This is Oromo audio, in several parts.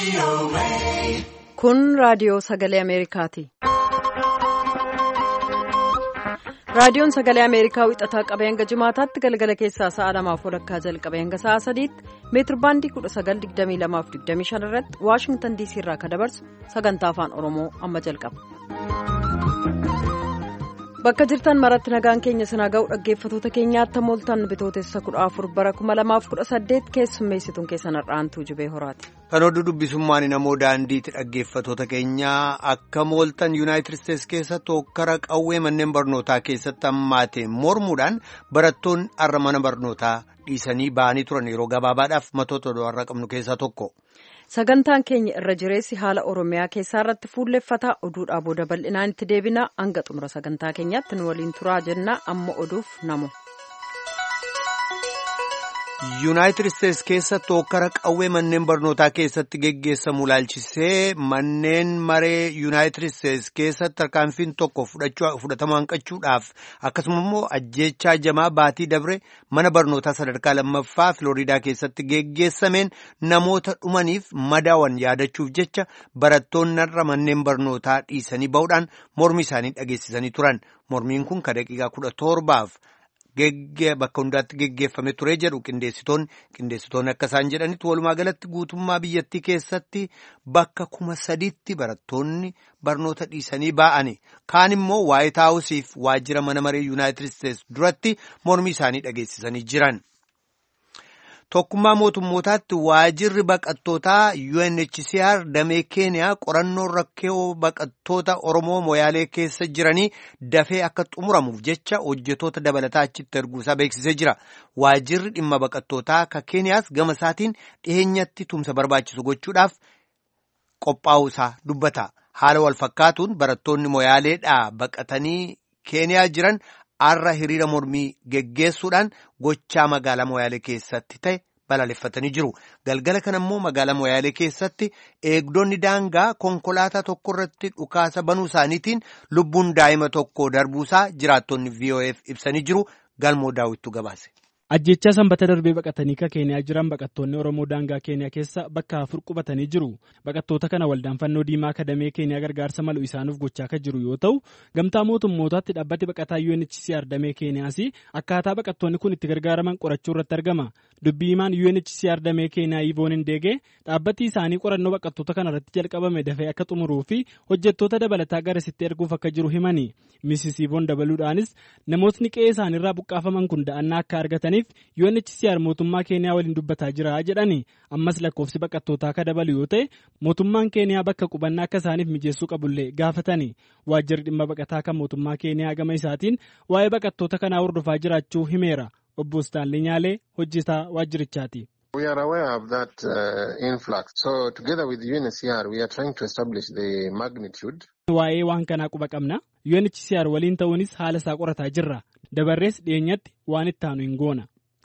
Kun raadiyoo sagalee Ameerikaati. Raadiyoon sagalee Ameerikaa wixataa qabee hanga jimaataatti galgala keessaa sa'a 2:00 jalqabee hanga sa'a 3:00 meetirbaandii 1922-25 irratti Waashingtan DC irraa kan dabarsu sagantaa afaan Oromoo amma jalqaba. Bakka jirtan maratti nagaan keenya sinaa ga'u dhaggeeffatoota keenyaatti mooltan bitootessa 14 bara 2018 keessummeessituun keessan har'aantuu jibee horaati. Kan oduu dubbisummaan namoo daandiitti dhaggeeffatoota keenyaa akka mooltan Yuunaayitid Isteetsi keessatti hokkara qawwee manneen barnootaa keessatti hammaate mormuudhaan barattoonni har'a mana barnootaa dhiisanii ba'anii turan yeroo gabaabaadhaaf matoota oduu har'a qabnu keessaa tokko. Sagantaan keenya irra jireessi haala Oromiyaa keessaa irratti fuulleffataa oduudhaa booda bal'inaan itti deebina hanga xumura sagantaa keenyaatti nu waliin turaa jenna amma oduuf namu. Yuunaayitid Isteetsi keessatti hokkara qawwee manneen barnootaa keessatti geggeessamu ilaalchisee manneen maree Yuunaayitid Isteetsi keessatti tarkaanfiin tokko fudhatama hanqachuudhaaf akkasuma immoo ajjeechaa jamaa baatii dabre mana barnootaa sadarkaa lammaffaa Filooriidaa keessatti geggeessameen namoota dhumaniif madaawan yaadachuuf jecha barattoonni irra manneen barnootaa dhiisanii ba'uudhaan mormi isaanii dhageessisanii turan. Mormiin kun kan daqiiqaa 17 bakka hundaatti geggeeffame ture jedhu qindeessitoonni akka isaan jedhanitti walumaa galatti guutummaa biyyattii keessatti bakka 3,000tti barattoonni barnoota dhiisanii ba'ani. Kaan immoo Waayit Haawusiif waajjira mana maree Yuunaayitid Isteetsi duratti mormii isaanii dhageessisanii jiran. Tokkummaa mootummootaatti waajjirri baqattootaa UNHCR damee Keeniyaa qorannoo rakkoo baqattoota Oromoo Moyaalee keessa jiranii dafee akka xumuramuuf jecha hojjetoota dabalataa achitti erguusaa beeksisee jira. Waajjirri dhimma baqattootaa ka Keeniyaas gama isaatiin dhiheenyatti tumsa barbaachisu gochuudhaaf qophaa'uusaa dubbata. Haala wal fakkaatuun barattoonni Moyaaleedhaa baqatanii Keeniyaa jiran har'a hiriira mormii geggeessuudhaan gochaa magaalaa Moyaalee keessatti ta'e balaaleffatanii jiru. Galgala kana immoo magaalaa Moyaalee keessatti eegdonni daangaa konkolaataa tokko irratti dhukaasa banuu isaaniitiin lubbuun daa'ima tokko darbuusaa jiraattonni VOF ibsanii jiru. Galmoo daawwittu gabaase. Ajjechaa sanbata darbee baqatanii ka Keeniyaa jiran baqattoonni Oromoo daangaa Keeniyaa keessa bakka 4 qubatanii jiru. Baqattoota kana waldaan fannoo diimaa kadamee Keeniyaa gargaarsa malu isaaniif gochaa kan jiru yoo ta'u, gamtaa mootummootaatti dhaabbati baqataa UNHCR damee Keeniyaas akkaataa baqattoonni kun itti gargaaraman qorachuu irratti argama. Dubbii himaan UNHCR damee Keeniyaa Ivoon Indeegee dhaabbati isaanii qorannoo baqattoota kana irratti jalqabame dafee akka xumuruu fi hojjettoota dabalataa garasitti erguuf akka jiru himani. Mrs. Ivoon dabaluudhaanis namootni qe'ee isaaniirraa buqqaafaman kun da'annaa akka argataniif UNHCR mootummaa Keeniyaa waliin dubbataa jira jedhani. Ammas lakkoofsi baqattootaa akka dabalu yoo ta'e mootummaan Keeniyaa bakka qubannaa akka isaaniif mijeessuu qabullee gaafatani. Waajjirri dhimma baqataa kan mootummaa Keeniyaa gama isaatiin waa'ee baqattoota kanaa hordofaa jiraachuu himeera. Obbo Staanley Nyaalee hojjetaa waajjirichaati. We are aware of that influx. So together with UNHCR we are trying to establish the magnitude. Waa'ee waan kanaa quba qabna. UNHCR waliin ta'uunis haala isaa qorataa jirra. Dabarrees dhiyeenyatti waan itti aanu hin goona.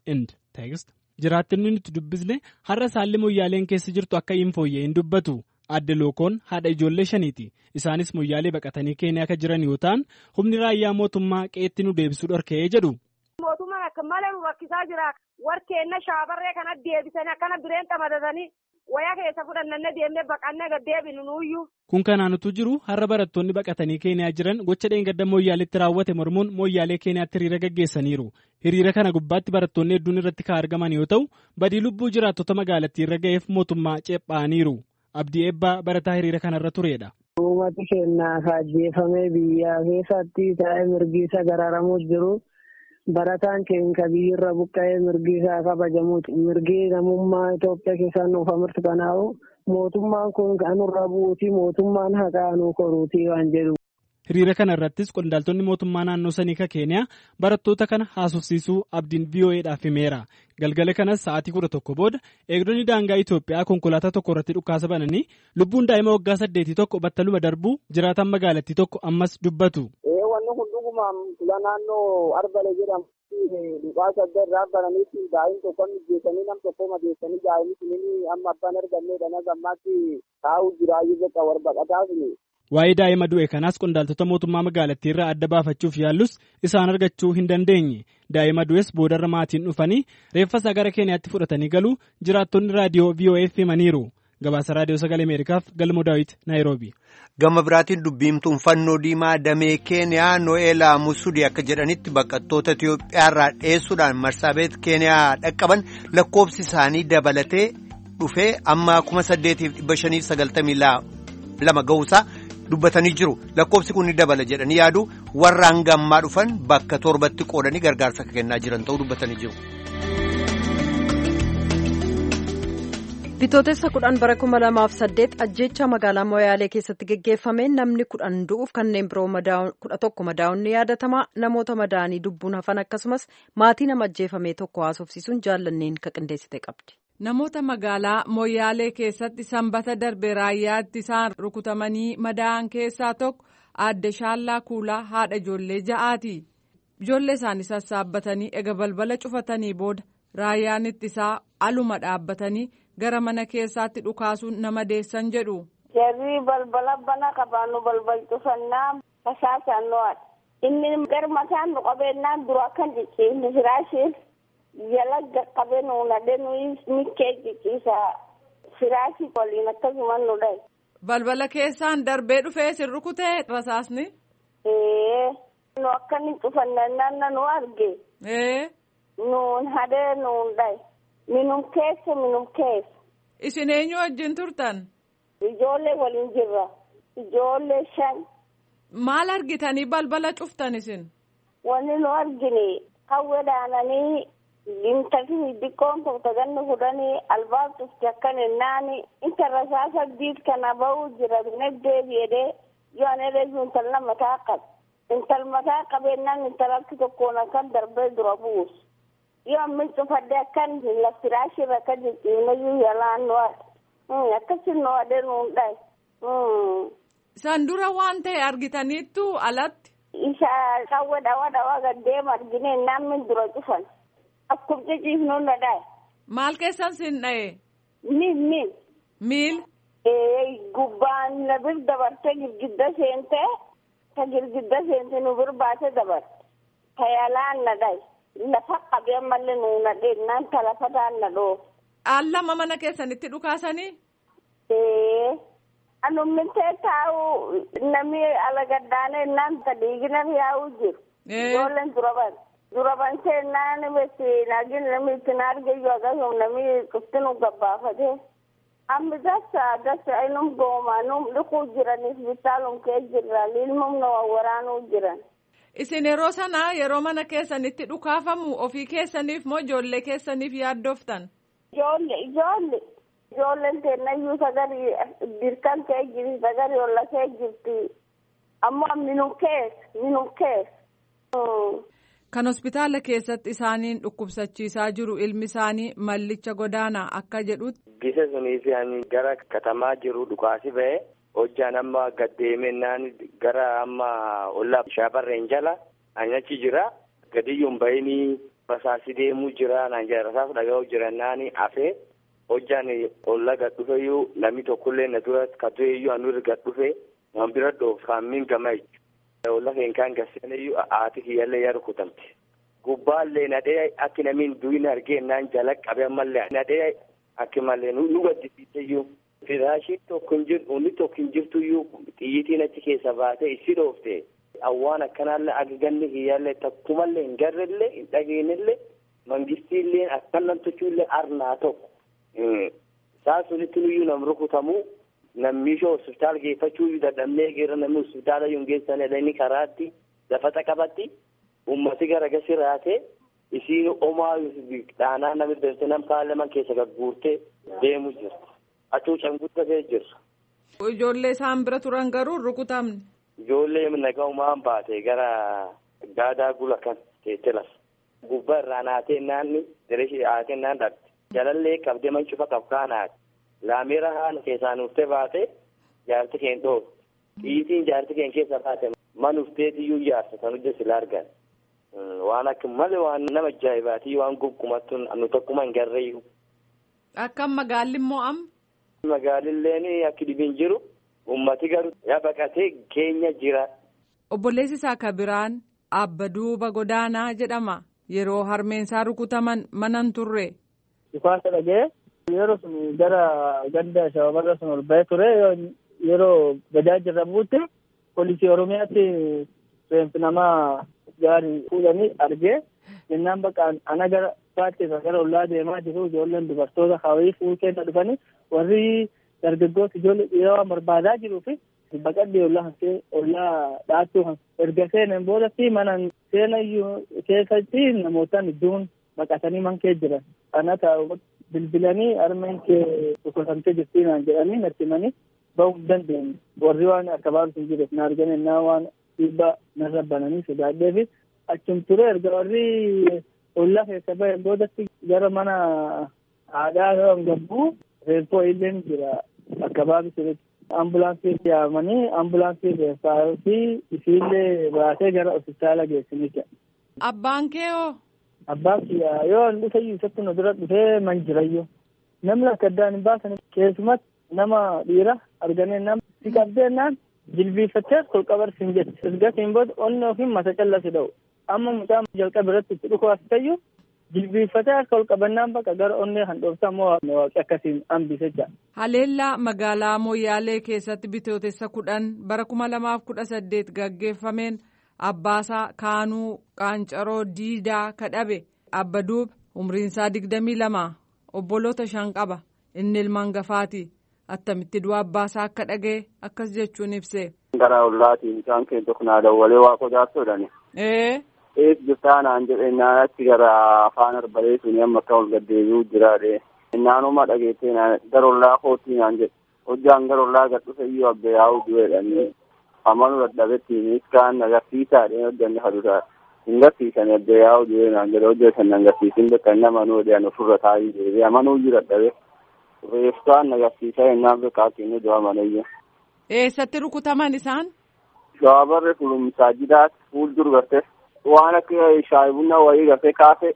Jiraattonni nuti dubbisne har'a saalli Moyyaaleen keessa jirtu akka hin fooyyee hin dubbatu. Adde Lookoon haadha ijoollee 5ti. Isaanis Moyyaalee baqatanii Keeniyaa akka jiran yoo ta'an humni raayyaa mootummaa qe'eetti nu deebisuu dhorkee jedhu. Mootummaan akka malee nu rakkisaa jira. Warkeenna shaabarree kana deebisanii akkana bireen xamadatanii wayaa keessa fudhannanne deemnee baqannee gad deebinu nuuyyuu. Kun kanaanutu jiru har'a barattoonni baqatanii Keeniyaa jiran gocha dheengadda Moyyaaleetti raawwate mormuun Moyyaalee Keeniyaatti hiriira gaggeessaniiru. Hiriira kana gubbaatti barattoonni hedduun irratti kan argaman yoo ta'u badii lubbuu jiraattota magaalattii irra ga'eef mootummaa ceephaaniiru. Abdii Eebbaa barataa hiriira kanarra turedha. Uummati keenyaa kaajjeeffamee biyya keessatti taa'ee mirgi isaa gararamuus jiru. Barataan keenya biyyirra buqqa'ee mirgi isaa kabajamuuti. Mirgi namummaa Itoophiyaa keessaa nuuf amartu kanaa'u mootummaan kun kanurra bu'uuti mootummaan haqaa nu koruuti waan jedhu. Hiriira kana irrattis qondaaltonni mootummaa naannoo sanii ka Keeniyaa barattoota kana haasofsiisuu abdiin VOA'dhaaf himeera. Galgala kanas sa'aatii 11 booda eegdonni daangaa Itoophiyaa konkolaataa tokko irratti dhukaasa bananii lubbuun daa'ima waggaa 8 tokko battaluma darbuu jiraatan magaalattii tokko ammas dubbatu. Wanni kun dhugumaan kula naannoo Arbalee jedhamu dhukaasa adda irraa bananiitti daa'imni tokko mijeessanii nam tokko madeessanii daa'imni sunii amma abbaan arganneedha na gammaatti taa'uu jiraayyuu bakka warbaqataaf. Waa'ee daa'ima du'e kanaas qondaaltota mootummaa magaalattii irraa adda baafachuuf yaallus isaan argachuu hin dandeenye. Daa'ima du'es boodarra maatiin dhufanii reeffa isaa gara Keeniyaatti fudhatanii galuu jiraattonni raadiyoo VOF himaniiru. Gabaasa Raadiyoo Sagalee Ameerikaaf Galmoo Daawit Naayiroobii. Gama biraatiin dubbiimtuun fannoo diimaa damee Keeniyaa No'eelaa Musudii akka jedhanitti baqattoota Itiyoophiyaarraa dheessuudhaan Marsaabeet Keeniyaa dhaqqaban lakkoofsi isaanii dabalatee dhufee amma 8,592 ga'uusaa dubbatanii jiru. Lakkoofsi kun ni dabala jedhanii yaadu warra hanga ammaa dhufan bakka 7tti qoodanii gargaarsa kennaa jiran ta'uu dubbatanii jiru. Bitootessa 10 bara 2008 ajjeechaa magaalaa Moyaalee keessatti geggeeffameen namni 10 du'uuf kanneen biroo 11 madaa'uun ni yaadatama. Namoota madaa'anii lubbuun hafan akkasumas maatii nama ajjeefamee tokko haasofsiisuun jaallanneen ka qindeessite qabdi. Namoota magaalaa Moyaalee keessatti sanbata darbe raayyaa ittisaan rukutamanii madaa'an keessaa tokko aadde Shaallaa Kuulaa haadha ijoollee 6ti. Ijoollee isaanii sassaabbatanii ega balbala cufatanii booda raayyaan ittisaa aluma dhaabbatanii gara mana keessaatti dhukaasuun nama deessan jedhu. Jarri balbala bana qabaannu balbal cufannaa fasaasan no'adha. Inni gara mataan nu qabeennaan dura kan jijjiirri firaashiin jala qabee nuuna deemuu mikkee jijjiisa firaashii waliin akkasuma nu dhaye. Balbala keessaan darbee dhufee sin rukutee rasaasni? Nu akka inni cufannaan nu arge. Nuun hadee nuun dhaye. Minum keessa. Isin eenyu wajjin turtan? Ijoollee waliin jirra. Ijoollee 5. Maal argitanii balbala cuftan isin? Wanni nu argine qawwee dhaananii intalli xiqqoon tokko ganna fudhanii albaab cufte akkan ennaani inta rasaasa diid kana ba'uu jira deebi'ee yoo ani reefu intala mataa qabe. Intal mataa qabeennan intalatti tokkoon akkan darbee dura buusu. Yoo ammin cufadde akkan laftiraashirra akka jijjiirnayyuu yalaan nu'aadha. Akkasii nu'aadhe nuun dhaye. San dura waan ta'e argitaniittu alatti? Isa qawwee dhawaa gaddeema argine namni dura cufan. Akkuma jijjiirnuun na dhaye. Maal keessan sin dhaye? Miil. Miil? Gubbaan na bir dabarte girgidda seentee. Ta girgidda seente nu bir baate dabarte. Ta yalaan na dhaye. Lafa qabee malee nuuna dheennaan talafataan na dhoo. Allama mana keessanitti dhukaasanii? Anummintee taa'u namni alagaddaanee naan tadiigina yaa'uu jiru. Ijoolleen duraban seennaan nagin namni ittiin argayyuu akkasuma namni kuftinu gabbaafatee. Amma dasa inum goomaa num dhiquu jiraniif bitaalum kee jirra ilmum nama waraanuu jiran. Isin yeroo sana yeroo mana keessanitti dhukaafamu ofii keessaniif moo ijoollee keessaniif yaaddoftan? Ijoolleen teennayyuu sagarii dirqan kee jirti sagarii olla kee jirti. Ammoo minum keessa. Kan hospitaala keessatti isaaniin dhukkubsachiisaa jiru ilmi isaanii mallicha godaanaa akka jedhutti. Gisa sunii fi gara katamaa jiru dhukaasi ba'e. Hojjaan amma gaddeemennaan gara amma olla shaabarreen jala anyachi jira. Gadiyyuun bayinii rasaasi deemuu jira. Rasaas dhaga'uu jirannaani hafee hojjaan olla gad dhufeyyuu namni tokkollee na dura katueyyuu anurri gad dhufe waan bira dhoofammin gama jechuudha. Olla keenkaan gasseeneyyuu haati kiyyallee yaa rukutamte. Gubbaallee nadhee akki namiin duwin argeennaan jala qabe ammallee nadhee akki mallee nu gaddisiiseyyuu. Firaashii tokko hin jirtuyyuu xiyyitiin achi keessa baatee issi dhoofte awwaan akkanaallee aganni kiyyaallee takkumallee hin garrellee hin dhageenyellee mangistiillee akkanan tochuullee arnaa tokko isaan sunitti nuyyuu nam rukutamuu nammiishoo hospitaala geeffachuu dadhabnee geera namni hospitaala yoo geessanidha inni karaatti lafata qabatti ummati garagasii raatee isiin omaa dhaanaa namni deemte nam paarlaman keessa gagguurtee deemu jirti. Acuucan guddatee jirra. Ijoollee isaan bira turan garuu rukutamne. Ijoollee nagaumaan baate gara gaadaa gula kan teessee lafa. Gubbaa irraa naatee naanni dirishii haatee naan dhabde. Jalallee qabdee mancufa qabkaanaati. Laameera haala keessaan uffee baate jaarti keen dhoofu. Xiyyitiin jaarti keen keessa baate man ufteetiyyuu jaarsa kan hojjetu sila argan. Waan akka malee waan nama ajaa'ibaati waan gonkumattu nu tokkuma hin garreeyyu. Akkam magaalli immoo amma? Magaalilleen akka dhibiin jiru ummati garuu baqatee keenya jira. Obboleessi isaa kabiraan abba duuba godaanaa jedhama. Yeroo harmeensaa rukutaman manan turre. Dhukaasa dhagee yeroo sun gara ganda shababarra sun ol ba'ee ture yeroo gajaajirra buutte poolisii Oromiyaatti reenfi namaa gaarii fuudhanii argee jennaan bakka ana gara baatteessa gara ollaa deemaa jiru ijoolleen dubartoota hawii fuuteena dhufanii warri dargaggoota ijoollee dhiiraa barbaadaa jiruu fi baqadhee ollaa dhaattuu erga seenan boodatti mana seenayyuu keessatti namootaan iddoon baqatanii mankee jiran ana taa'u bilbilanii armeen kee dhukkubsamtee jirtiinaan jedhanii natti himanii ba'uu hin dandeenye warri waan akka baabsu hin jireef na arganii naa waan dhiibbaa narra bananii sodaadhee fi achum ture erga warri ollaa keessa ba'e boodatti gara mana haadhaa yoo gabbuu reeffoo illeen jira akka baabsu ambulaansii yaamanii ambulaansii keessaa fi isiillee baasee gara hospitaala geessinicha. Abbaan kee hoo? Abbaan kiyyaa yoo hin dhufe isatti nu dura dhufee man jirayyoo. Namni akka addaan hin baasan keessumatti nama dhiira arganee nama si qabdeennaan jilbiiffattee kolqabarsiin jette. Ergasiin booda onni ofiin mata callasi dha'u. Amma mucaa jalqaba irratti itti dhukuu as ta'eyyuu jilbiiffatee kolqabannaan bakka gara onnee handhooftaa immoo waaqni akkasiin hambise jira. Haleellaa magaalaa Moyyaalee keessatti bitootessa 10 bara 2018 gaggeeffameen Abbaasaa Kaanuu Qaancaroo Diidaa kadhabe Abbaduub umriinsaa 22 obboloota 5 qaba inni ilmaan gafaati attamitti du'a Abbaasaa akka dhagee akkas jechuun ibse. Gara ollaatiin isaan keessa kunaa dawwalee waa qodaattoodhani. Ees jirtaanaan jedhennaan achi gara afaan arbalee suni amma akka ol gaddeebi'uu jiraadhe. Naanuma dhageettee gara ollaa kootiinaan jedhe hojjaan gara ollaa gad dhufe iyyuu abbe yaa'uu du'eedhani. Amanuu dadhabettiin iskaan agarsiisaadhe hojjanne haduudha. Hin garsiisan abbe yaa'uu du'eenaan jedhe hojjetan agarsiisin bakka inni amanuu dee'an ofirra taa'ii deebi'e amanuu iyyuu dadhabe. Reeftaan agarsiisaa ennaan beekaa keenya du'a manayya. Eessatti rukutaman isaan? Shawabarre fulumsaa jidaat fuuldura garte. Waan akka shaayii bunna wayii gartee kaase.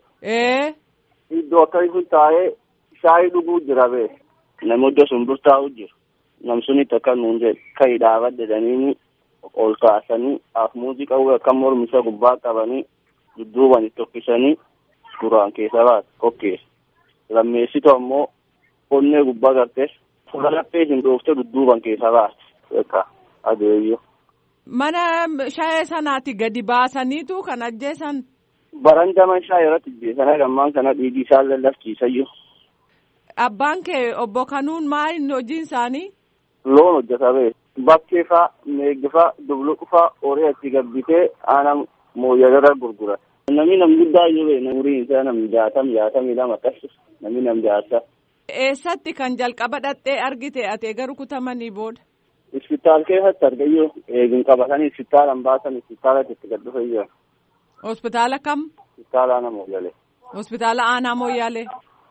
Iddoo akkasii taa'ee shaayii dhuguu jira bee. Namoota sun burtaa'u jiru. Namsunitti akka nuun jedhe ka'ii dhaabadde jedhanii ol kaasanii muuziqaa akka mormisa gubbaa qabanii dudduuban itti tokkisanii duraan keessa baate kokkeessa. Lammeessitu ammoo onnee gubbaa gartee fuula laphee hin dhoofte dudduuban keessa baate. Adeeyyoo. Mana shaayee sanaatti gadi baasaniitu kan ajjeesan. Barandaman shaayee irratti ajjeesan gammaan kana dhiigi isaan lallafsiisayyuu. Abbaan kee obbo Kanuun maal hojiin isaanii? Loon hojjeta bee. Bakkee faa, meeggi faa, dubluqu faa horii achi gabbitee aanaa mooyyalarra gurgura. Namni guddaa iyyuu bee umriin isaa namni 62 akkas namni 60. Eessatti kan jalqaba dhattee argite ati garuu kutamanii booda? Hospitaal keessatti argayyoo eegin qabatanii hospitaalan baasan hospitaala itti gad dhufeyyoo. Hospitaala kam? Hospitaala aanaa Mooyyalee. Hospitaala aanaa Mooyyalee.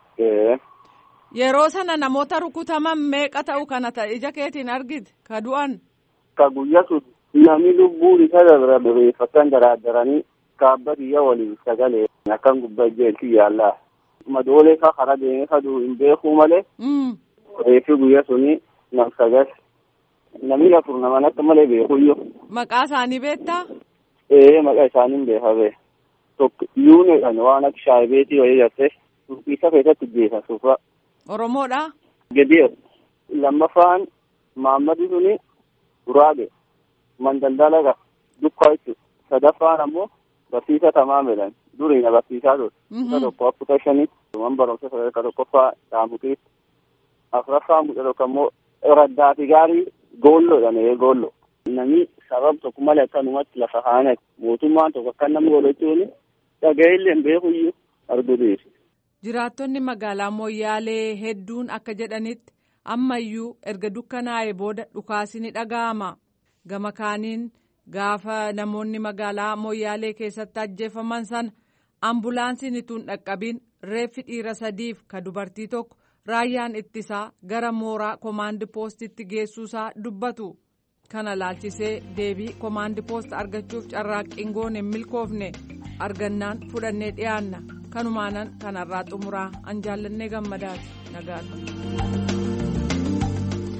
Yeroo sana namoota rukutaman meeqa ta'u kana ija keetiin argite ka du'an? Ka guyyaa sun namni lubbuun isa dabra dureeffatan daraaddaranii kaabba biyya waliin sagalee akkan gubbaa ijjeelti yaallaa. Madoolee ka hara deemee kaduu hin beekuu malee. Reefi guyyaa suni nam sagal. Namni 4 naman akka malee beekuyyoo. Maqaa isaanii beektaa? Maqaa isaanii beeka bee. Tokko yuuneedhaan waan akka shaayibeetii wayii gartee isa keessatti jeesa suufa. Oromoodhaa? Gediyo. Lammaffaan Maammadi suni Guraage. Mandaldalaga dukkaa jechuudha. Sadaffaan ammoo barsiisa Tamaameedhaan duriina barsiisaa ture. Isa tokko afurta shanii man barumsa sadarkaa tokkoffaa Dhaamutii. Afuraffaan mucaa tokko ammoo Raddaati gaarii Goolloodhaan Goolloo. Namni sababa tokko malee akkanumatti lafa haana mootummaan tokko akka namni godhachuun dhaga'illee hin beekuyyuu arguu dhiyeessu. Jiraattonni magaalaa Moyyaalee hedduun akka jedhanitti ammayyuu erga dukkanaa'ee booda dhukaasi ni dhaga'ama. Gama kaaniin gaafa namoonni magaalaa Moyyaalee keessatti ajjeefaman sana ambulaansiin ituun dhaqqabiin reeffi dhiira 3 ka dubartii tokko raayyaan ittisaa gara mooraa komaandi poostitti geessuusaa dubbatu. Kana laalchisee deebii komaandi poost argachuuf carraaqqiin goone hin milkoofne argannaan fudhannee dhiyaanna. Kanumaanan kanarraa xumuraa an jaallannee gammadaati nagaatu.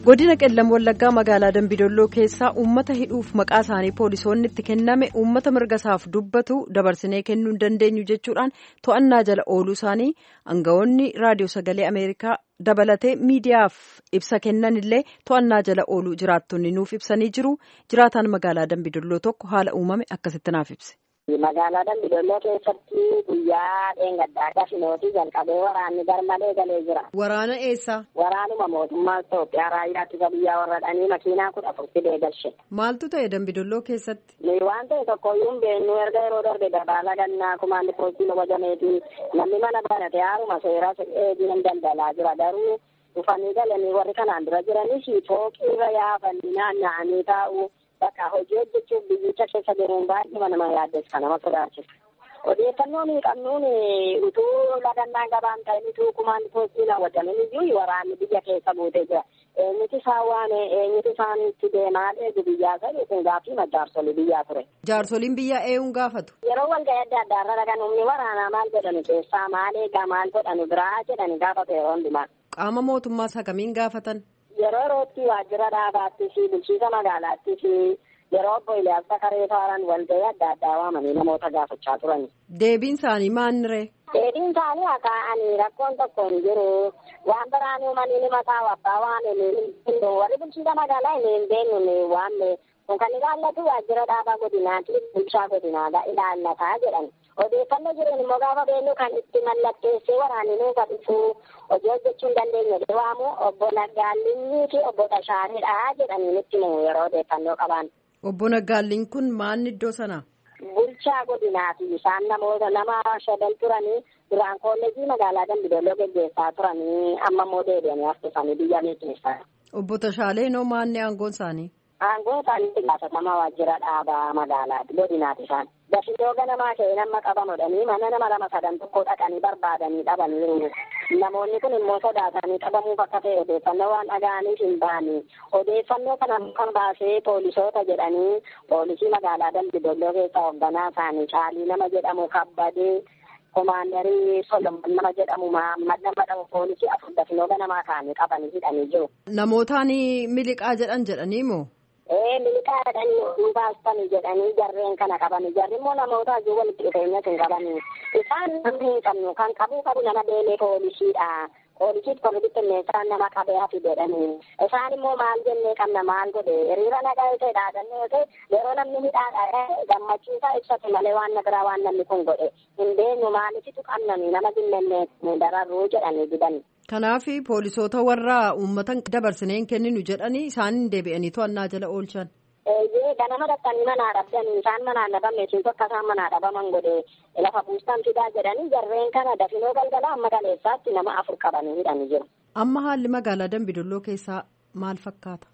godina qellam wallaggaa magaalaa dambidolloo keessaa uummata hidhuuf maqaa isaanii poolisoonni itti kenname uummata mirga isaaf dubbatu dabarsinee kennuu hin dandeenyu jechuudhaan to'annaa jala ooluu isaanii aangawoonni raadiyoo sagalee ameerikaa dabalatee miidiyaaf ibsa kennan illee to'annaa jala ooluu jiraattonni nuuf ibsanii jiru. Jiraataan magaalaa dambidolloo tokko haala uumame akkasitti naaf ibse. Magaalaa Dambidolloo keessatti guyyaa dheengaddaa gafinootii jalqabee waraanni garmalee galee jira. Waraana eessa? Waraanuma mootummaa Itoophiyaa raayyaa ittisa biyyaa warra dhanii makiinaa 10 fidee galche. Maaltu ta'e Dambidolloo keessatti? Waan ta'e tokkoyyuu hin beeknu erga yeroo darbe dabaala gannaa kumaandi poostii wajameetiin namni mana barate haaruma seeraa eegiin daldalaa jira garuu dhufanii galanii warri kanaan dura jiranis fooqii irra yaafanii naanna'anii taa'u. Bakka hojii hojjechuuf biyyicha keessa jiruun baay'ee nama yaaddeessa nama sodaachisa. Odeeffannoo nuyi qabnuun utuu ladannaan gabaan ta'in utuu kumaandi poostii raawwatamin iyyuu waraanni biyya keessa buutee jira. Eenyuti isaan waame eenyuti isaan itti deemaa eegu biyyaa ta'e kun gaaffii jaarsolii biyyaa ture. Jaarsoliin biyyaa eenyuun gaafatu? Yeroo walga'ii adda addaa irra dhagan humni waraanaa maal jedhani keessaa maal eegaa maal godhani biraa jedhani gaafatu yeroo hundumaa. Qaama mootummaas akkamiin gaafatan? Yeroo yerootti waajjira dhaabaattii fi bulchiinsa magaalaattii fi yeroo obbo Iliyaas Takaree Faaran walga'ii adda addaa waamanii namoota gaafachaa turani. Deebiin isaanii maaliree? Deebiin isaanii akaa'anii rakkoon tokko hin jiru. Waan biraan uumanii ni mataa abbaa waan warri bulchiinsa magaalaa hin beeknu waan kun kan ilaallatu waajjira dhaabaa godinaati bulchaa godinaadha ilaallataa jedhan. Odeeffannoo jiran immoo gaafa beeknu kan itti mallatteessee waraanni nuuf dhiisu hojii hojjechuu hin dandeenye waamu obbo Naggaallinnii fi obbo Tashaareedha jedhanii nutti himu yeroo odeeffannoo qaban. Obbo Naggaalliin kun maal iddoo sana? Bulchaa godinaati isaan namoota nama 5 turanii duraan kolleejii magaalaa Dambidolloo geggeessaa turanii amma immoo deebi'anii haftisanii biyya keessaa. Obbo Tashaaleen maanni aangoon isaanii? Aangoon isaanii gaafatamaa waajjira dhaabaa magaalaati godinaati isaan. Dafitoo ganamaa ka'ee nama qabamudhanii mana nama 2-3 tokko dhaqanii barbaadanii dhabaniiru. Namoonni kun immoo sodaatanii qabamuuf akka ta'e odeeffannoo waan dhaga'aniif hin baane. Odeeffannoo kana kan baasee poolisoota jedhanii poolisii magaalaa Dambidolloo keessaa hoogganaa isaanii Caalii nama jedhamu Kabbadee Komaandarii Solomon nama jedhamu Mahammad nama jedhamu poolisii 4 dafitoo ganamaa kaanii qabanii hidhanii jiru. Namootaan miliqaa jedhanii moo? Miliqaa jedhanii baastanii jedhanii jarreen kana qabanii jarri immoo namoota hojii walitti dhufeenyas hin qabanii isaan namni hin qabnu kan qabu nama deelee poolisiidha. Poolisiif bittinneessaan nama qabee hafi jedhanii isaan immoo maal jennee qabna maal godhe hiriira nagaa ta'e dhaadannoo ta'e yeroo namni hidhaadha gammachiisaa ibsate malee waan biraa waan namni kun godhe hin beeknu maalifitu qabnanii nama dinnennee dararruu jedhanii didan. Kanaaf poolisoota warra uummata dabarsinee hin kenninu jedhanii isaan deebi'anii to'annaa jala oolchan. Ganama dhaqqanii manaa dhabdanii isaan manaa dhabame siin tokko isaan manaa dhabaman godhe lafa buustan fidaa jedhanii jarreen kana dafinoo galgala amma kaleessaatti nama 4 qabanii hidhanii jiru. Amma haalli magaalaa Dambidolloo keessaa maal fakkaata?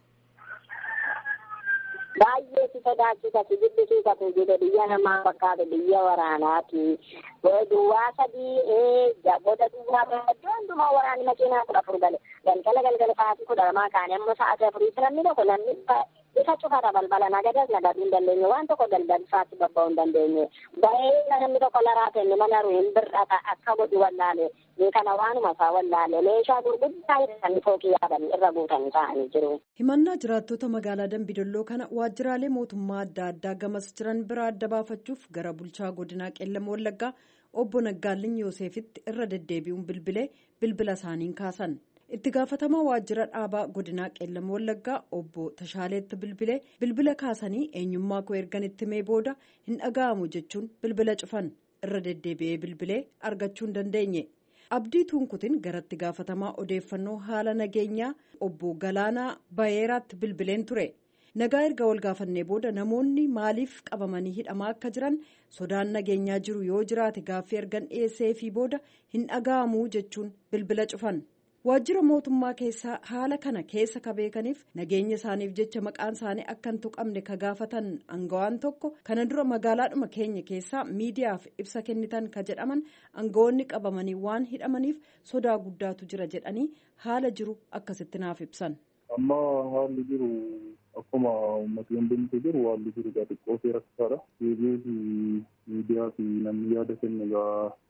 Baay'ee si sodaachisa si jibbisiisa kun jedhe biyya namaa fakkaata biyya waraanaati. Duwwaa 3 booda duwwaa iddoo hundumaa waraanni makiinaa 14 galgala sa'aatii 12 kaanii ammoo sa'aatii 4 namni tokko namni isa cufata balbala nagadas nagaduu hin dandeenye waan tokko galgala isaatti babba'uu hin dandeenye bahee namni tokko laraatenne mana ruhin bir'ata akka godhu wallaale kana waanuma isaa wallaale meeshaa gurguddaa hidhatanii fookii yaabanii irra guutanii ta'anii jiru. Himannaa jiraattota magaalaa Dambidolloo kana waajjiraalee mootummaa adda addaa gamas jiran bira adda baafachuuf gara bulchaa godinaa Qellam Wallaggaa obbo Naggaalin Yoosefitti irra deddeebi'uun bilbila isaaniin kaasan. Itti gaafatamaa waajjira dhaabaa godinaa Qellam Wallaggaa obbo Tashaaleetti bilbila kaasanii eenyummaa koo erganitti mee booda hin dhaga'amu jechuun bilbila cufan irra deddeebi'ee bilbilee argachuu hin dandeenye. Abdii Tuunkutiin garatti gaafatamaa odeeffannoo haala nageenyaa obbo Galaanaa Bayeeraatti bilbileen ture. Nagaa erga wal gaafannee booda namoonni maaliif qabamanii hidhamaa akka jiran sodaan nageenyaa jiru yoo jiraate gaaffii ergan dhiyeessee fi booda hin dhaga'amu jechuun bilbila cufan. Waajjira mootummaa keessaa haala kana keessa ka beekaniif nageenya isaaniif jecha maqaan isaanii akka hin tuqamne ka gaafatan aangawaan tokko kana dura magaalaadhuma keenya keessaa miidiyaaf ibsa kennitan ka jedhaman aangawoonni qabamanii waan hidhamaniif sodaa guddaatu jira jedhanii haala jiru akkasitti naaf ibsan. Amma haalli jiru akkuma uummatni hundumtuu jiru haalli jiru xiqqoo seera rakkisaadha. Miidiyaa fi namni yaada kennu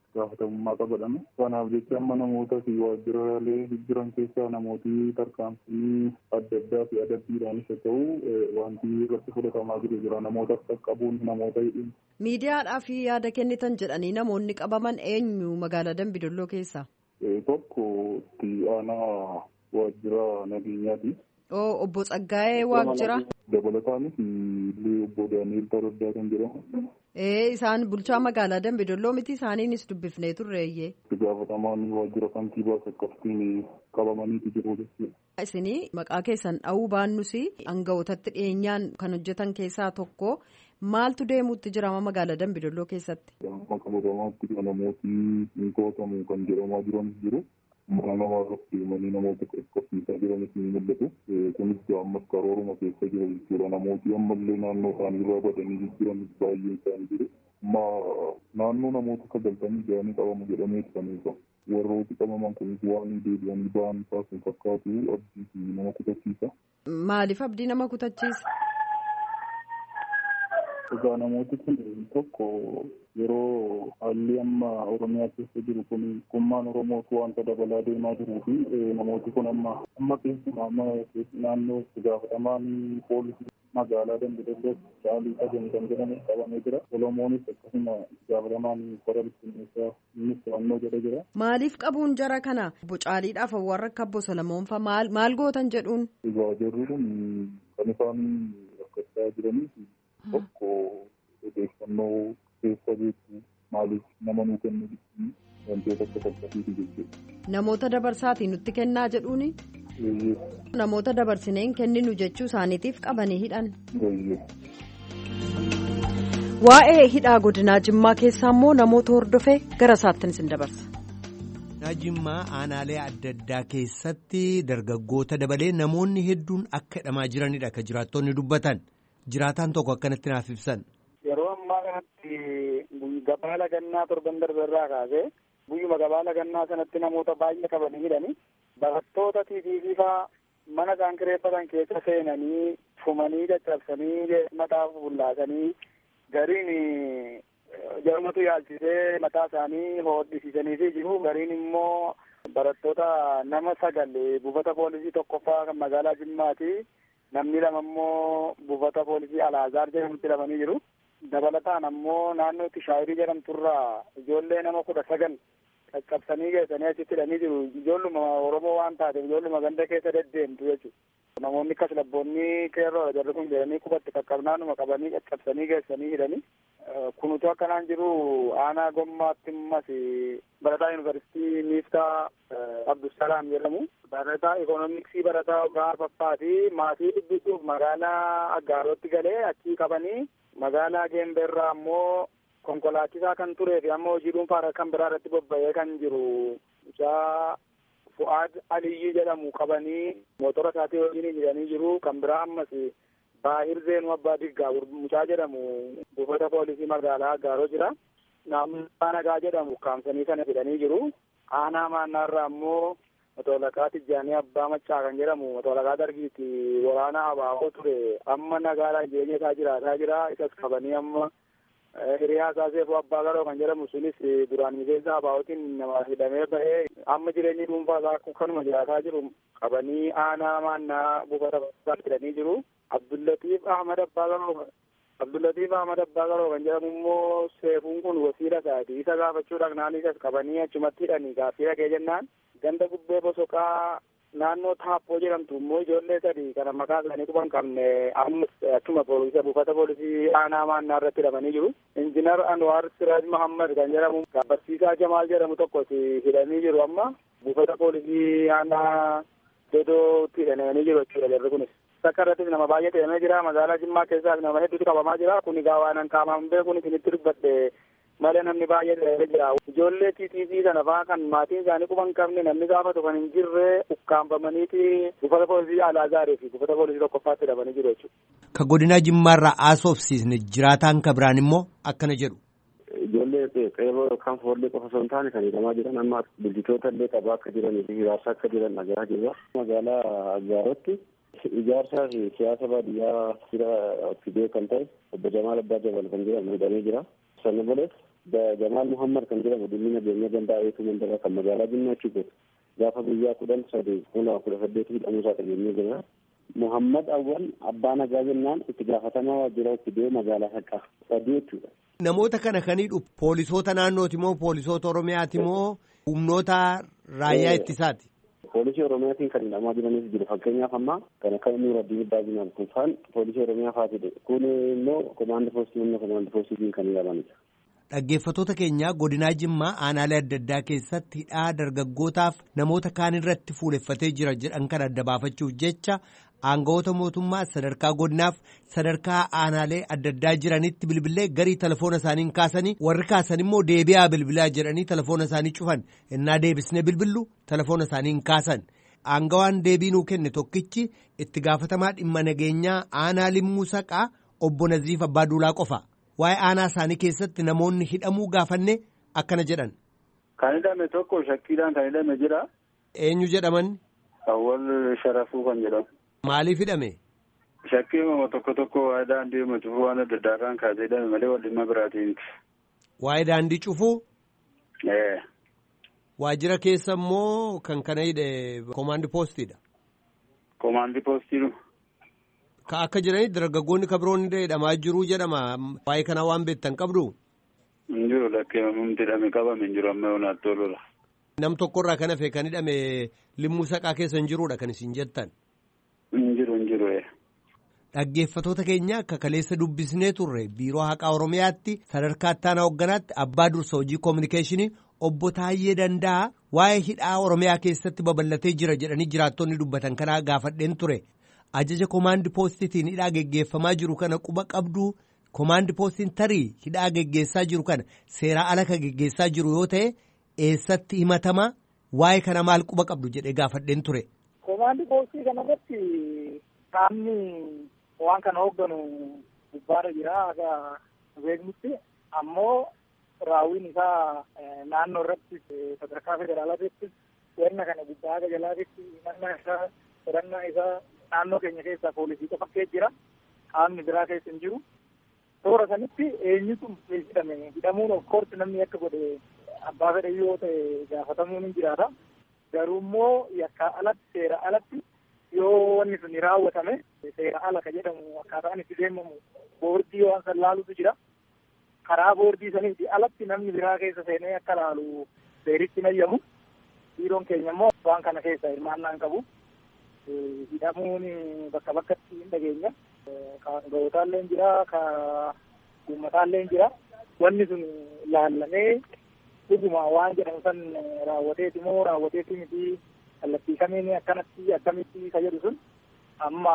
gaafatamummaa qabadhame. Kanaaf jecha amma namoota fi waajjiraalee jiran keessaa namooti tarkaanfii adda addaa fi adabbiidhaanis haa ta'u wanti irratti fudhatamaa jiru jira. Namoota qaqqabuun namoota hidhuun. Miidiyaadhaaf yaada kennitan jedhanii namoonni qabaman eenyu magaalaa Dambidolloo keessaa? Tokko itti aanaa waajjira nageenyaati. Obbo Tsaggaayee Waajjira. Dabalataanis obbo Daani'el Taraddaa kan jedhamu. Isaan bulchaa magaalaa Dambidolloo miti isaaniinis dubbifnee turreeyyee. Itti gaafatamaan waajjira kantiibaa akkasitti qabamaniiti jiru jechuudha. Isinii maqaa keessan dha'uu baannus aangawootatti dhiyeenyaan kan hojjetan keessaa tokko maaltu deemuutti jirama magaalaa Dambidolloo keessatti? Qabataatti namooti hin to'atamu kan jedhamaa jiran jiru. Mana namaa irratti deemanii namoota qaqqabsiisaa jiranis ni mul'atu. Kunis ammas karooruma keessa jira jechuudha. Namooti ammallee naannoo isaanii irraa badanii jiran baay'een isaanii jiru. Naannoo namoota 90 qabamu jedhameeti kan eegamu. Warrooti qabaman kunis waan deebi'anii ba'an taasisan fakkaatu abdii fi nama kutachiisa. Maaliif abdii nama kutachiisa? Egaa namooti kun tokko yeroo haalli amma Oromiyaa keessa jiru kun kummaan Oromootu wanta dabalaa deemaa jiruu fi namooti kun amma keessumaa naannoo itti gaafatamaan poolisii magaalaa Dambidolloo Caalii Qajeelaa kan jedhamu qabamee jira. Solomoonis akkasuma itti gaafatamaan qora bittinneessaa innis to'annoo jala jira. Maaliif qabuun jara kana? Obbo Caaliidhaaf warra akka Obbo Solomoon fa'aa maal gootan jedhuun? Egaa jarri kun kan isaan rakkachaa jiranii tokko odeeffannoo keessa beekuu maaliif nama nuu kennu wantoota akka fakkatiiti jechuudha. Namoota dabarsaatii nutti kennaa jedhuuni? Namoota dabarsineen kenninu jechuu isaaniitiif qabanii hidhan. Waa'ee hidhaa godinaa Jimmaa keessaa immoo namoota hordofee gara isaattin isin dabarsa. Jimmaa aanaalee adda addaa keessatti dargaggoota dabalee namoonni hedduun akka hidhamaa jiranidha akka jiraattonni dubbatan. Jiraataan tokko akkanatti naaf ibsan. Yeroo ammaa kanatti gabaala gannaa torban darbe irraa kaasee guyyuma gabaala gannaa sanatti namoota baay'ee qabanii hidhanii barattoota tiitiifaa mana isaan kireeffatan keessa seenanii fumanii caccabsanii mataa bullaasanii gariin jarmatu yaalchisee mataa isaanii hodhisiisanii jiru. Gariin immoo barattoota nama 9 buufata poolisii tokkoffaa kan magaalaa Jimmaati. Namni 2 immoo buufata poolisii Alaazaar jedhamutti hidhamanii jiru. Dabalataan ammoo naannoo itti shaayirii jedhamturraa ijoollee nama 19 qaqqabsanii geessanii achitti hidhanii jiru. Ijoolluma Oromoo waan taateef ijoolluma ganda keessa deddeemtu jechuudha. Namoonni akkas labboonni qeerroodha jarri kun jedhanii qubatti qaqqabnaanuma qabanii qaqqabsanii geessanii hidhanii. Kunutu akkanaan jiru aanaa gommaatti ammas barataa yuunivarsiitii Miiftaa Abdusalaam jedhamu. Barataa ikoonomiksii barataa ogaa Faffaati maatii dubbisuuf magaalaa Aggaarotti galee achii qabanii magaalaa Geemberraa ammoo konkolaachisaa kan turee fi ammoo hojii dhuunfaa kan biraa irratti bobba'ee kan jiru mucaa Fu'aad Aliyyii jedhamu qabanii mootora isaatii wajjin hidhanii jiru. Kan biraa ammas Baahir Zeenuu Abbaa Diggaa mucaa jedhamu buufata poolisii magaalaa Aggaaroo jira. Naannoo Nagaa jedhamu kaamsanii kana hidhanii jiru. Aanaa Maannaarraa ammoo Motoolaqaa Tijjaanii Abbaa Maccaa kan jedhamu Motoolaqaa Dargiiti waraana abaaboo ture amma nagaalaa jireenya isaa jiraataa jira. Isas qabanii amma hiriyaa isaa Seefuu Abbaa Garoo kan jedhamu sunis duraan miseensa abaabootiin nama hidhamee bahee amma jireenyi dhuunfaa isaa kanuma jiraataa jiru qabanii aanaa Maannaa buufata hidhanii jiru. Abdullatiif Ahmad Abbaa Garoo kan jedhamu immoo Seefuun kun wasiila isaati. Isa gaafachuudhaaf naannoo isas qabanii achumatti hidhanii gaaffii dhagee jennaan ganda gubbee bosoqaa naannoo Taappoo jedhamtu immoo ijoollee 3 kana maqaa isaanii quban qabne ammas akkuma poolisii buufata poolisii aanaa Maannaa irratti hidhamanii jiru. Injiinar Anwaar Siraaj Mahammad kan jedhamu barsiisaa Jamaal jedhamu tokkos hidhamanii jiru. Amma buufata poolisii aanaa Dodootti hidhamanii jiru jechuudha jarri kunis. Bakka irrattis nama baay'ee hidhamee jira. Magaalaa Jimmaa keessaas nama hedduutu qabamaa jira. Kun egaa waan qaamaan beekuun isinitti dubbadhe malee namni baay'ee hidhamee jira. Ijoollee TTC sana fa'aa kan maatiin isaanii quban qabne namni gaafatu kan hin jirre ukkaanfamaniiti buufata poolisii Alaazaarii fi buufata poolisii tokkoffaatti hidhamanii jiru jechuudha. Ka godina Jimmaarraa haasofsiisne jiraataan ka biraan immoo akkana jedhu. Ijoollee qeerroo yookaan foollee qofa osoo hin taane kan hidhamaa jiran amma bulchitoota illee qabaa akka jiranii fi hiraarsaa akka jiran dhagaa jirra. Magaalaa Aggaarotti ijaarsaa fi siyaasa baadiyyaa fira fidee kan ta'e obbo Jamaal Abbaa Jabal kan jedhamu hidhamee jira. Sanni bolees Jamaal Muhammad kan jedhamu dhimmi nageenya gandaa eetuu mandara kan magaalaa Jimmaachi godhu gaafa guyyaa 10/3/2018 hidhamuusaa qabeenyee jira. Muhammad Awwal abbaa nagaa jennaan itti gaafatamaa waajjira itti magaalaa Haqaa sadii jechuudha. Namoota kana kaniidhu poolisoota naannooti moo poolisoota Oromiyaati moo humnoota raayyaa ittisaati? Poolisii Oromiyaatiin kan hidhamaa jiranis jiru. Fakkeenyaaf amma kan akka Nuuraddiin Baabinaan kun faan poolisii Oromiyaa faatidha. Kun immoo komaandi poostiin kan hidhamanidha. Dhaggeeffattoota keenya godinaa Jimmaa aanaalee adda addaa keessatti hidhaa dargaggootaaf namoota kaan irratti fuuleffatee jira jedhan kan adda baafachuuf jecha aangawoota mootummaa sadarkaa godinaaf sadarkaa aanaalee adda addaa jiranitti bilbilee garii telefoona isaanii kaasanii warri kaasan immoo deebi'aa bilbilaa jedhanii telefoona isaanii cufan innaa deebisnee bilbillu telefoona isaanii kaasan. Aangawaan deebii nuu kenne tokkichi itti gaafatamaa dhimma nageenyaa aanaa Limmuu Saqaa obbo Naziif Abbaa Duulaa qofa. Waa'ee aanaa isaanii keessatti namoonni hidhamuu gaafanne akkana jedhan. Kan hidhame tokko shakkiidhaan kan hidhame jira. Eenyu jedhaman? Awwal Sharafuu kan jedhamu. Maaliif hidhame? Shakkii tokko waa'ee daandii cufuu waan adda addaarraan kaasee hidhame malee wal dhimma biraatiin. Waa'ee daandii cufuu? Waajjira keessa immoo kan kana hidhe komaandi poostiidha. Komaandi poostiidha. Ka akka jiranitti dargaggoonni kabiroonni hidhamaa jiru jedhama. Waa'ee kanaa waan beektan qabdu? Hin jiru lakkeeffamumti hidhame qabame hin jiru amma yoonaatti toludha. Nam tokkorraa kan hafe kan hidhame Limmuu Saqaa keessa hin jiruudha kan isin jettan? Hin jiru. Dhaggeeffatoota keenya akka kaleessa dubbisnee turre biiroo haqaa Oromiyaatti sadarkaa ittaanaa hoogganaatti abbaa dursa hojii koominikeeshinii obbo Taayyee Danda'a waa'ee hidhaa Oromiyaa keessatti babal'atee jira jedhanii jiraattonni dubbatan kanaa gaafadheen ture. Ajaja komaandi poostitiin hidhaa geggeeffamaa jiru kana quba qabdu komaandi poostiin tarii hidhaa geggeessaa jiru kana seeraa ala ka geggeessaa jiru yoo ta'e eessatti himatama waa'ee kana maal quba qabdu jedhee gaafadheen ture. Komaandi poostii kanarratti qaamni waan kana hoogganu gubbaarra jira akka beeknutti ammoo raawwiin isaa naannoo irratti sadarkaa federaalaatti wanna kana gubbaa akka jalaatti himannaa isaa naannoo keenya keessaa poolisii qofakkee jira. Qaamni biraa keessa hin jiru. Toora sanitti eenyutu hidhamuun of course namni akka godhe abbaa fedhe yoo ta'e gaafatamuun hin jiraata. Garuu immoo yakkaa alatti seera alatti yoo wanni sun raawwatame seera ala ka jedhamu akkaataan itti deemamu boordii waan san laalutu jira. Karaa boordii saniiti alatti namni biraa keessa seenee akka laalu seeritti nayyamu. Biiroon keenya immoo waan kana keessa hirmaannaa hin qabu. Hidhamuun bakka bakkatti hin dhageenya. Ka ga'ootaallee jira, ka uummataallee jira. Wanni sun laallamee dhuguma waan jedhamu san raawwateeti moo raawwateeti miti kallattii kamiin akkanatti akkamitti ka jedhu sun amma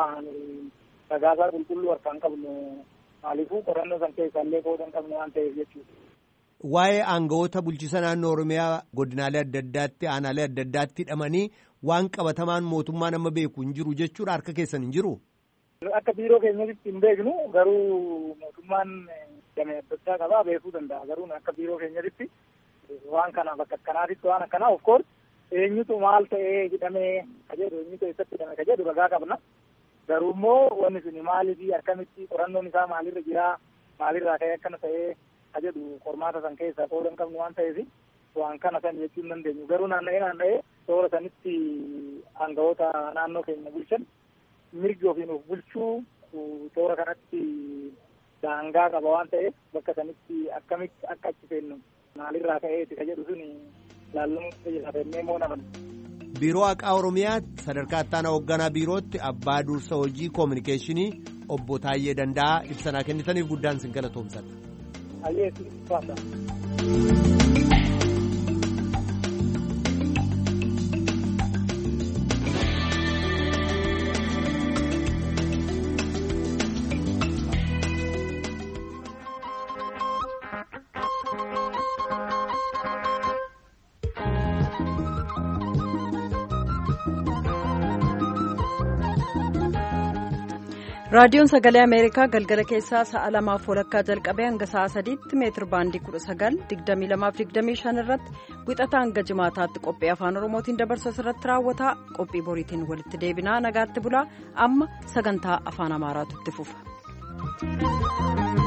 sagaasaa qulqulluu harkaan qabnu maaliifuu qorannoo san keessaallee qoodan qabnu waan ta'eef jechuudha. Waa'ee aangawoota bulchiisa naannoo Oromiyaa godinaalee adda addaatti aanaalee adda addaatti hidhamanii waan qabatamaan mootummaan amma beeku hin jiru jechuudha harka keessan hin jiru. Akka biiroo keenyatti hin beeknu garuu mootummaan damee adda addaa qabaa beekuu danda'a garuu akka biiroo keenyatti waan kana bakka akkanaatitti waan akkanaa of course eenyutu maal ta'ee hidhamee ka jedhu eenyutu eessatti hidhame ka jedhu ragaa qabna. Garuu immoo wanni sun maaliifi akkamitti qorannoon isaa maalirra jiraa maalirraa ka'ee akkana ta'ee ka jedhu qormaata san keessaa qoodan qabnu waan ta'eef waan kana san jechuu hin dandeenyu. Garuu naanna'ee toora sanitti aangawoota naannoo keenya bulchan mirgi ofiin of bulchuu toora kanatti daangaa qaba waan ta'eef bakka sanitti akkamitti akka achi seennu maalirraa ka'eeti ka jedhu sun laallamuu fayyadamee moo naman. Biiroo haqaa Oromiyaatti sadarkaa ittaanaa hoogganaa biirootti abbaa dursa hojii koominikeeshinii obbo Taayyee Danda'aa ibsa kennitaniif guddaan sin galatoomsadha. Ayyeetti faata. raadiyoon sagalee ameerikaa galgala keessaa sa'a 2:00 jalqabee hanga sa'a 3tti meetir baandii 19:22-25 irratti wixataa hanga jimaataatti qophii afaan oromootiin dabarsu irratti raawwata. Qophii boriitiin walitti deebinaa nagaatti bulaa amma sagantaa afaan amaaraatu itti fufa.